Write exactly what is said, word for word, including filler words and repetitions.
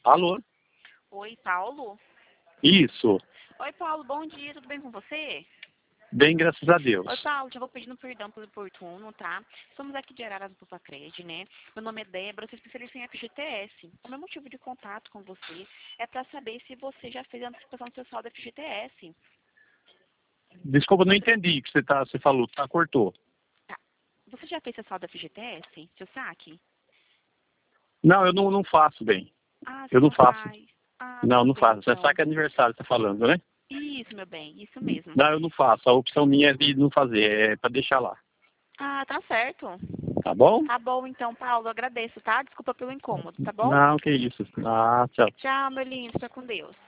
Alô? Oi, Paulo? Isso. Oi, Paulo, bom dia, tudo bem com você? Bem, graças a Deus. Oi, Paulo, já vou pedindo perdão pelo importuno, tá? Somos aqui de Araras do Pupacred, né? Meu nome é Débora, eu sou especialista em F G T S. O meu motivo de contato com você é para saber se você já fez a antecipação do seu saldo F G T S. Desculpa, não entendi o que você, tá, você falou, tá, cortou. Tá. Você já fez seu saldo F G T S, seu saque? Não, eu não, não faço, bem. Ah, você Eu não não faço. faz. Ah, Não, tudo não bem, faço. Você então. sabe que é aniversário, você tá falando, né? Isso, meu bem, isso mesmo. Não, eu não faço. A opção minha é de não fazer, é para deixar lá. Ah, tá certo. Tá bom? Tá bom, então, Paulo, eu agradeço, tá? Desculpa pelo incômodo, tá bom? Não, que isso. Ah, tchau. Tchau, meu lindo, fica com Deus.